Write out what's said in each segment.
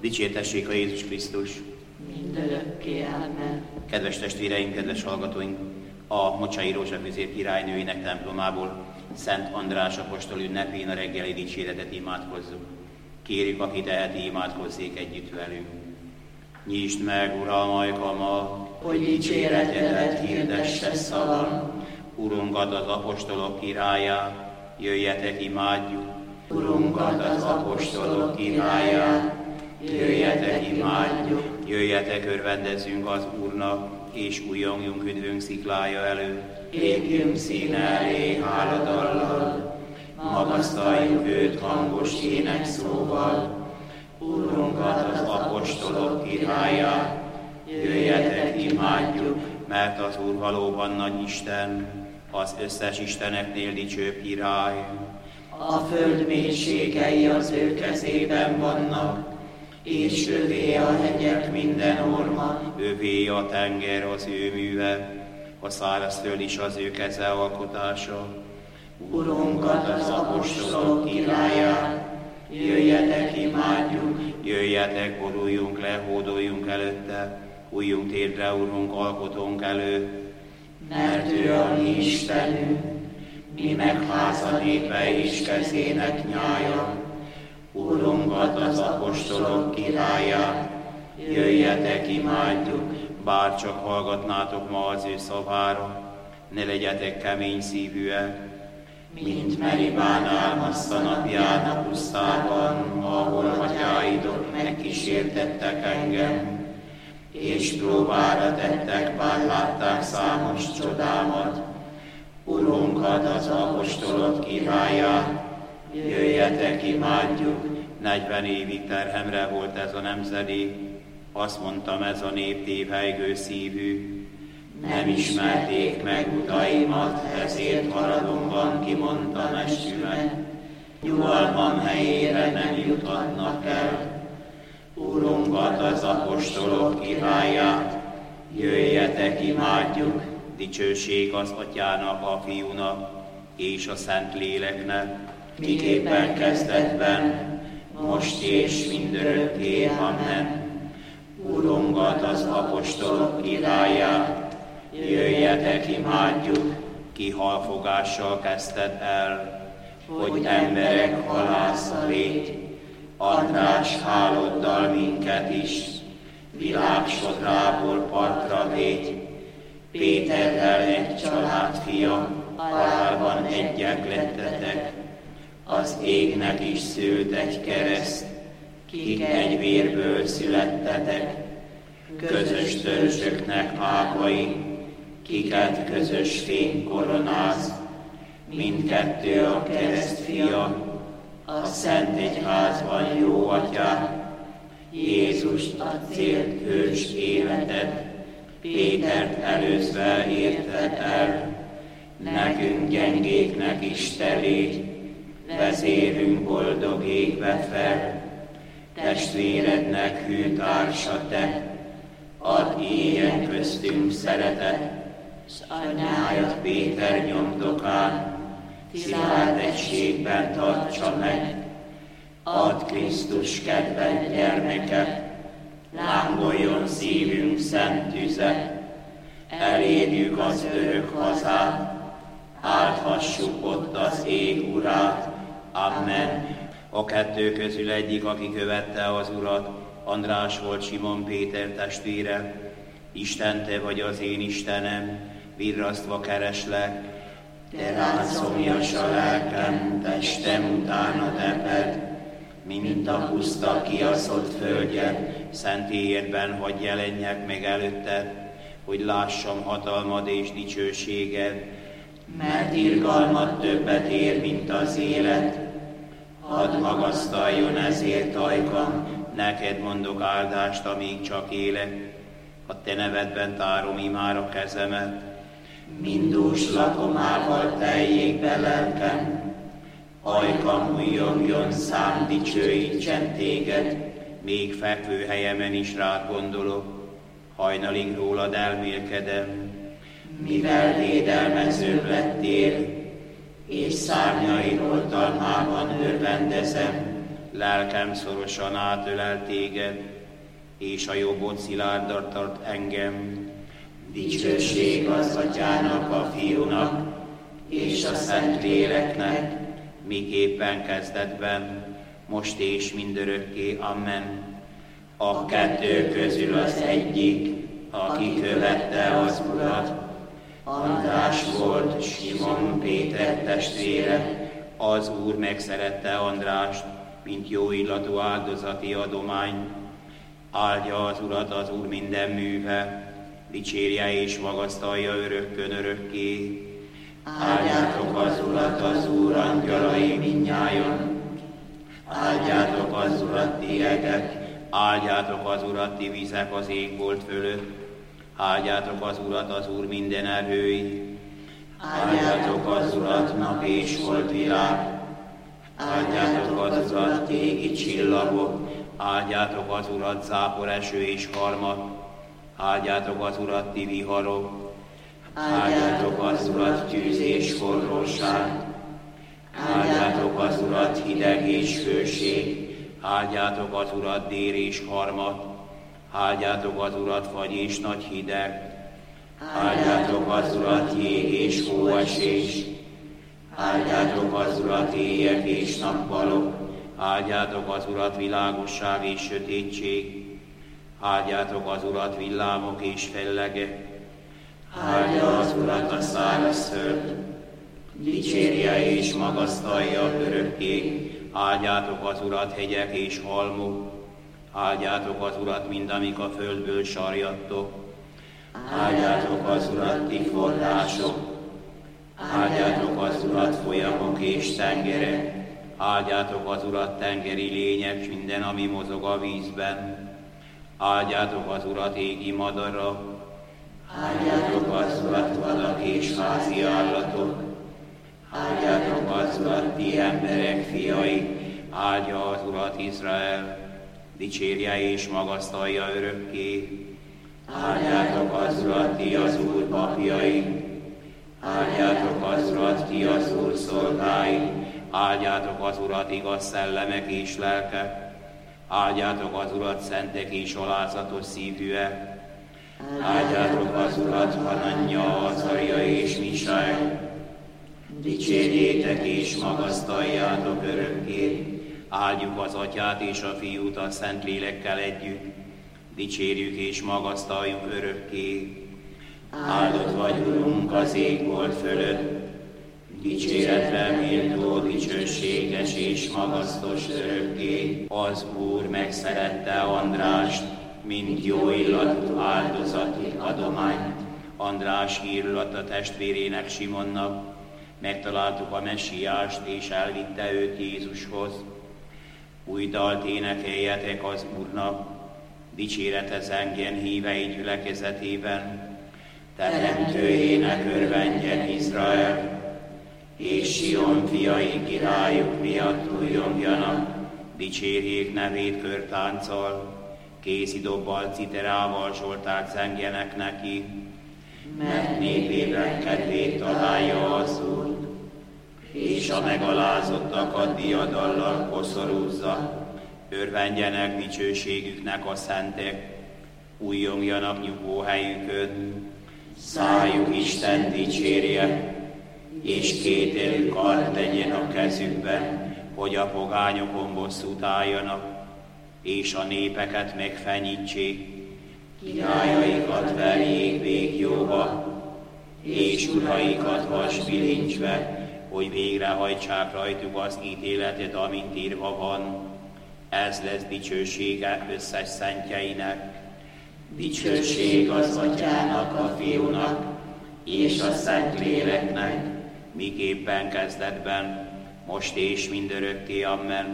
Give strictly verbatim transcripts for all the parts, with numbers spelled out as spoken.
Dicsértessék a Jézus Krisztus! Mindörökké, amen. Kedves testvéreim, kedves hallgatóink! A Mocsai Rózsa középkirálynőinek templomából Szent András apostol ünnepén a reggeli dicséretet imádkozzuk. Kérjük, aki teheti, imádkozzék együtt velünk. Nyisd meg, Uram, ajkamat, hogy dicséretedet hirdesse szavam. Urunkat, az apostolok királyát, jöjjetek, imádjuk. Urunkat, az apostolok királyát, jöjjetek, imádjuk. Jöjjetek, örvendezzünk az Úrnak, és újjongjunk üdvünk sziklája előtt. Lépjünk színe elé háladallal, magasztaljuk őt hangos énekszóval. Urunkat, az apostolok királyát, jöjjetek, imádjuk. Mert az Úr valóban nagy Isten, az összes isteneknél dicsőbb király. A föld mélységei az ő kezében vannak, és övé a hegyek minden orma. Övé a tenger, az ő műve, a szárazföld is az ő keze alkotása. Urunkat, az apostolok királyát, jöjjetek, imádjuk. Jöjjetek, boruljunk le, hódoljunk előtte, újjunk térdre, Urunk, alkotónk előtt. Mert ő a mi Istenünk, mi meg háza népe és kezének nyája. Urunkat, az apostolok királyát, jöjjetek, imádjuk. Bár csak hallgatnátok ma az ő szavára, ne legyetek kemény szívűek, mint Meribán álmazta napján a pusztában, ahol atyáidok megkísértettek engem, és próbára tettek, bár látták számos csodámat. Urunkat, az apostolok királyát, jöjjetek, imádjuk. Negyven évig terhemre volt ez a nemzedék, azt mondtam, ez a nép tévejgő szívű. Nem ismerték meg utaimat, ezért maradomban kimondtam estümet. Nyugalmam helyére nem juthatnak el. Urunkat, az apostolok királyát, jöjjetek, imádjuk. Dicsőség az Atyának, a Fiúnak és a Szent Léleknek, miképpen kezdetben, most és mindörökké, amen. Urunkat, az apostolok királyát, jöjjetek, imádjuk. Ki halfogással kezdted el, hogy emberek halásza légy. András háloddal minket is, világ sodrából partra végy. Péterrel egy család fia, halálban egyek lettetek. Az égnek is szült egy kereszt, kik egy vérből születtetek. Közös törzsöknek ágai, kiket közös fény koronáz. Mindkettő a kereszt fia, a Szent Egyházban jó atyák. Jézust, a célt hős életed, Pétert előzve érted el. Nekünk gyengéknek is te légy, vezérünk boldog égve fel. Testvérednek hű társa te, add éljen köztünk szeretet. S anyájad Péter nyomdokán, szilárd egységben tartsa meg. Add Krisztus kedvelt gyermeke, lángoljon szívünk szent tüze. Elérjük az örök hazát, áldhassuk ott az ég urát. Amen. A kettő közül egyik, aki követte az Urat, András volt, Simon Péter testvére. Isten, te vagy az én Istenem, virrasztva kereslek. De rád szomjas a lelkem, testem utána teped, mint a puszta kiaszott földje. Szentélyedben hadd jelenjek meg előtted, hogy lássam hatalmad és dicsőséged. Mert irgalmat többet ér, mint az élet, hadd magasztaljon ezért ajkam. Neked mondok áldást, amíg csak élek, a te nevedben tárom imár a kezemet. Mindús lakomával teljék be lelkem, ajkam újjongjon, szám dicsőítsen téged. Még fekvő helyemen is rád gondolok, hajnalig rólad elmélkedem. Mivel védelmezőbb lettél, és szárnyaid oltalmában örvendezem, lelkem szorosan átölel téged, és a jobbod szilárdan tart engem. Dicsőség az Atyának, a Fiúnak, és a Szentléleknek, miképpen kezdetben, most és mindörökké. Amen. A kettő közül az egyik, aki követte az Urat, András volt, Simon Péter testvére. Az Úr megszerette Andrást, mint jó illatú áldozati adomány. Áldja az Urat az Úr minden műve, dicsérje és magasztalja örökkön örökké. Áldjátok az Urat, az Úr angyalai mindnyájon, áldjátok az Urat ti egek, áldjátok az Urat ti vizek az égbolt fölött, áldjátok az Urat az Úr minden erői, áldjátok az Urat nap és holdvilág, áldjátok az Urat égi csillagok, áldjátok az Urat zápor eső és harmat, áldjátok az Urat ti viharok, áldjátok az Urat tűz és forróság, áldjátok az Urat hideg és hőség, áldjátok az Urat dér és harmat, áldjátok az Urat fagy és nagy hideg, áldjátok az Urat jég és hóesés, áldjátok az Urat éjek és nappalok, áldjátok az Urat világosság és sötétség, áldjátok az Urat villámok és fellegek, áldja az Urat a száraz föld, dicsérje és magasztalja örökké, áldjátok az Urat hegyek és halmok, áldjátok az Urat mindamik a földből sarjadtok, áldjátok az Urat ti források, áldjátok az Urat folyamok és tengerek, áldjátok az Urat tengeri lények, minden, ami mozog a vízben, áldjátok az Urat égi madara, áldjátok az Urat vadak és házi állatok, áldjátok az Urat ti emberek fiai, áldja az Urat Izrael, dicsérje és magasztalja örökké. Áldjátok az Urat ti az Úr papjai, áldjátok az Urat ti az Úr szolgái, áldjátok az Urat igaz szellemek és lelkek, áldjátok az Urat szentek és alázatos szívűek, áldjátok az Urat Hananja, Azaria és Misael, dicsérjétek és magasztaljátok örökké. Áldjuk az Atyát és a Fiút a Szentlélekkel együtt, dicsérjük és magasztaljuk örökké. Áldott vagy, Urunk, az égbolt fölött, dicséretre méltó, dicsőséges és magasztos örökké. Az Úr megszerette Andrást, mint jó illatú áldozati adományt. András hírlatta testvérének Simonnak, megtaláltuk a Messiást, és elvitte őt Jézushoz. Új dalt énekeljetek az Úrnak, dicsérete zengjen hívei gyülekezetében. Teremtőjének örvendjen Izrael, és Sion fiai királyuk miatt újjongjanak. Dicsérjék nevét körtánccal, készidobbal, citerával zsoltárt zengjenek neki. Mert népében kedvét találja az Úr, és a megalázottakat diadallal koszorúzza. Örvendjenek dicsőségüknek a szentek, újjongjanak nyugvóhelyükön. Szájuk Isten dicsérje, és kétélű kard tegyen a kezükben, hogy a pogányokon bosszút álljanak, és a népeket megfenyítsék. Királyaikat verjék végjóba, és uraikat vasbilincsbe, hogy végrehajtsák rajtuk az ítéletet, amint írva van. Ez lesz dicsősége összes szentjeinek. Dicsőség az Atyának, a Fiúnak, és a Szentléleknek, miképpen kezdetben, most és mindörökké. Amen.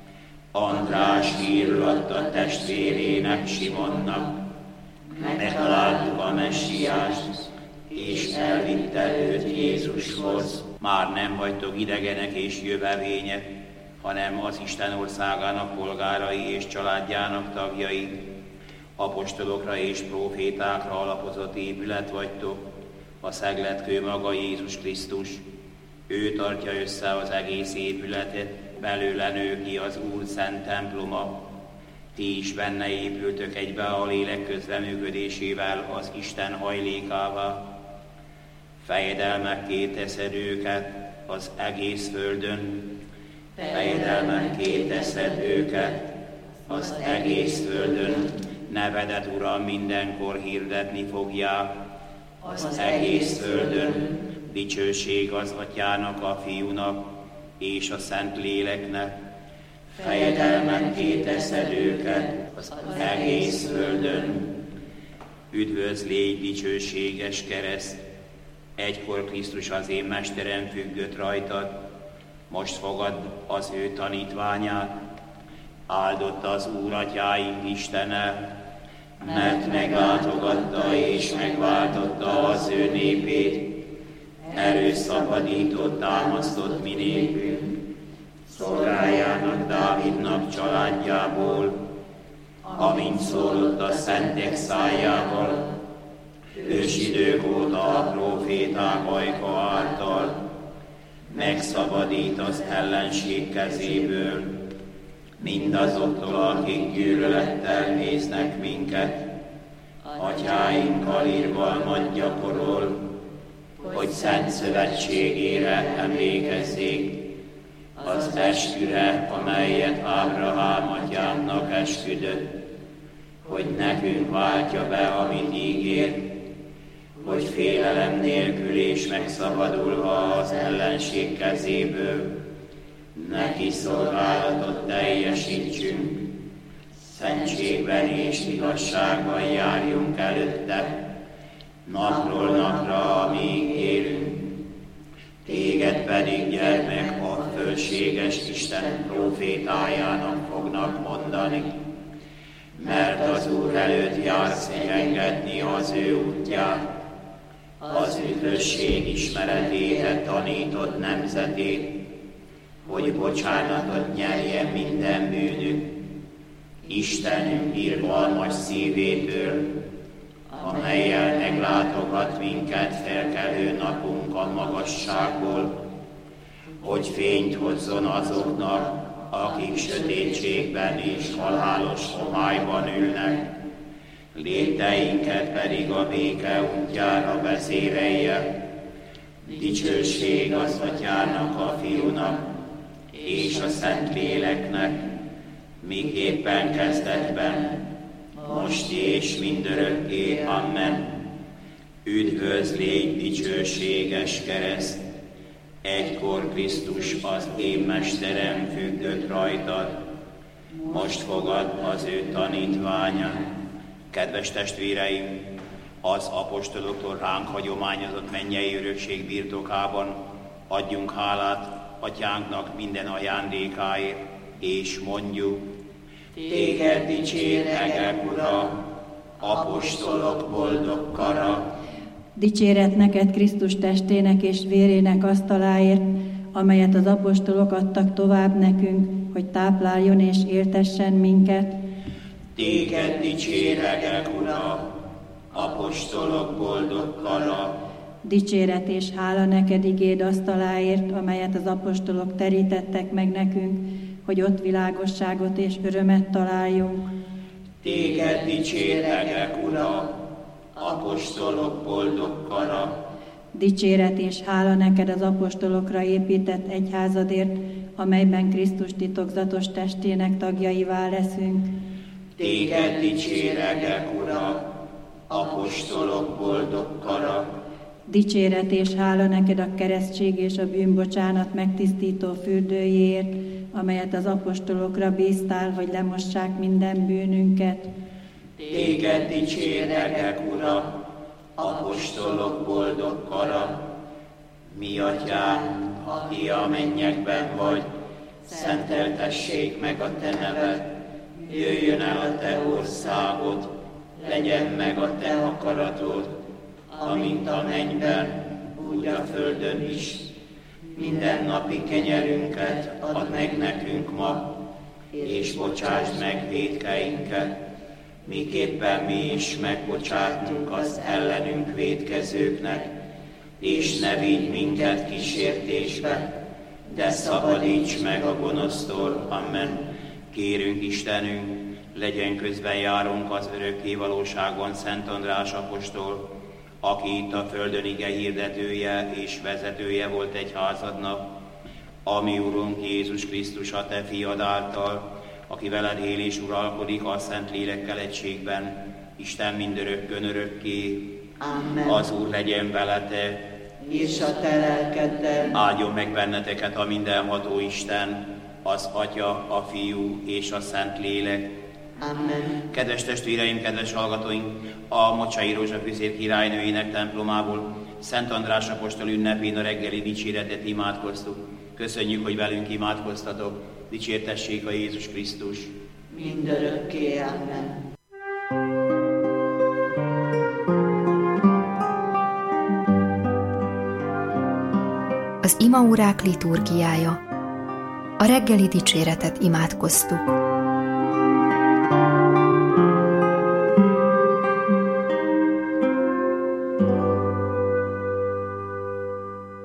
András hírlatta testvérének Simonnak, megtaláltuk a Messiást, és elvitte őt Jézushoz. Már nem vagytok idegenek és jövevények, hanem az Isten országának polgárai és családjának tagjai. Apostolokra és prófétákra alapozott épület vagytok, a szegletkő maga Jézus Krisztus. Ő tartja össze az egész épületet, belőle nő ki az Úr szent temploma. Ti is benne épültök egybe a lélek közreműködésével az Isten hajlékává. Fejedelmekké teszed őket az egész földön, fejedelmekké teszed őket az egész földön. Nevedet, Uram, mindenkor hirdetni fogják az egész földön. Dicsőség az Atyának, a Fiúnak és a Szent Léleknek. Fejedelmekké teszed őket az egész földön. Üdvözl, légy dicsőséges kereszt! Egykor Krisztus az én mesterem függött rajtad, most fogad az ő tanítványát. Áldott az Úr atyáink Istene, mert meglátogatta és megváltotta az ő népét, erőszabadított, támasztott mi népünk, szolgájának, Dávidnak családjából, amint szólott a szentek szájával, ősidők óta a próféták ajka által, megszabadít az ellenség kezéből, mindazoktól, akik gyűlölettel néznek minket, atyáinkkal irgalmat gyakorol, hogy szent szövetségére emlékezzék, az esküre, amelyet Ábrahám atyámnak esküdött, hogy nekünk váltja be, amit ígért, hogy félelem nélkül és megszabadulva az ellenség kezéből, neki szolgálatot teljesítsünk, szentségben és igazságban járjunk előtte, napról napra, amíg élünk. Téged pedig, gyermek, a fölséges Isten prófétájának fognak mondani, mert az Úr előtt jársz engedni az ő útját, az üdvösség ismeretéhez tanított nemzetét, hogy bocsánatot nyerjen minden bűnük, Istenünk irgalmas szívétől, amellyel meglátogat minket felkelő napunk a magasságból, hogy fényt hozzon azoknak, akik sötétségben és halálos homályban ülnek, léteinket pedig a béke útjára vezérelje. Dicsőség az Atyának, a Fiúnak és a Szent Léleknek, miképpen kezdetben, most és mindörökké. Amen. Üdvözl, légy dicsőséges kereszt! Egykor Krisztus az én mesterem függött rajtad, most fogad az ő tanítványa. Kedves testvéreim, az apostoloktól ránk hagyományozott mennyei örökség birtokában adjunk hálát Atyánknak minden ajándékáért, és mondjuk: Téged dicsérlek, Uram, apostolok boldog kara. Dicséret neked Krisztus testének és vérének asztaláért, amelyet az apostolok adtak tovább nekünk, hogy tápláljon és éltessen minket. Téged dicsérlek, Uram, apostolok boldog kara. Dicséret és hála neked igéd asztaláért, amelyet az apostolok terítettek meg nekünk, hogy ott világosságot és örömet találjunk. Téged dicsérlek, Uram, apostolok boldog kara. Dicséret és hála neked az apostolokra épített egyházadért, amelyben Krisztus titokzatos testének tagjaivá leszünk. Téged dicsérlek, Uram, apostolok boldog kara. Dicséret és hála neked a keresztség és a bűnbocsánat megtisztító fürdőjéért, amelyet az apostolokra bíztál, hogy lemossák minden bűnünket. Téged dicsérlek, Uram, apostolok boldog kara. Mi Atyánk, aki a mennyekben vagy, szenteltessék meg a te neved, jöjjön el a te országod, legyen meg a te akaratod, amint a mennyben, úgy a földön is. Minden napi kenyerünket add meg nekünk ma, és bocsásd meg vétkeinket, miképpen mi is megbocsátunk az ellenünk vétkezőknek, és ne vigy minket kísértésbe, de szabadíts meg a gonosztól. Amen. Kérünk Istenünk, legyen közben járunk az örökké valóságon Szent András apostol, aki itt a földön ige hirdetője és vezetője volt egyházadnak, a mi Urunk Jézus Krisztus, a te fiad által, aki veled él és uralkodik a Szent Lélekkel egységben, Isten mindörökkön örökké. Amen. Az Úr legyen veletek, és a te lelkeddel. áldjon meg benneteket a mindenható Isten, az Atya, a Fiú és a Szent Lélek. Amen. Kedves testvéreim, kedves hallgatóink, a Mocsai Rózsa Füzér királynőjének templomából Szent András apostol ünnepén a reggeli dicséretet imádkoztuk. Köszönjük, hogy velünk imádkoztatok. Dicsértessék a Jézus Krisztus. Mindörökké. Amen. Az imaórák liturgiája. A reggeli dicséretet imádkoztuk.